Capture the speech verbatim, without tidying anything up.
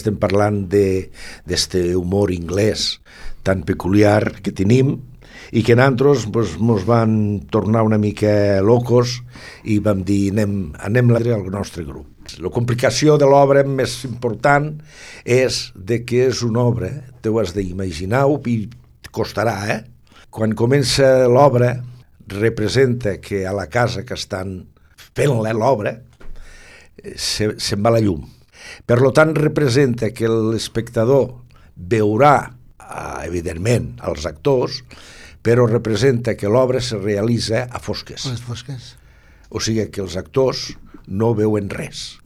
Estem parlant d'aquest humor anglès tan peculiar que tenim i que nosaltres pues, mos van tornar una mica locos i vam dir anem, anem al nostre grup. La complicació de l'obra més important és de que és una obra, t'ho has d'imaginar i costarà, eh? Quan comença l'obra representa que a la casa que estan fent l'obra se, se'n va la llum. Per tant, representa que l'espectador veurà, evidentment, els actors, però representa que l'obra se realitza a fosques. A les fosques. O sigui que els actors no veuen res.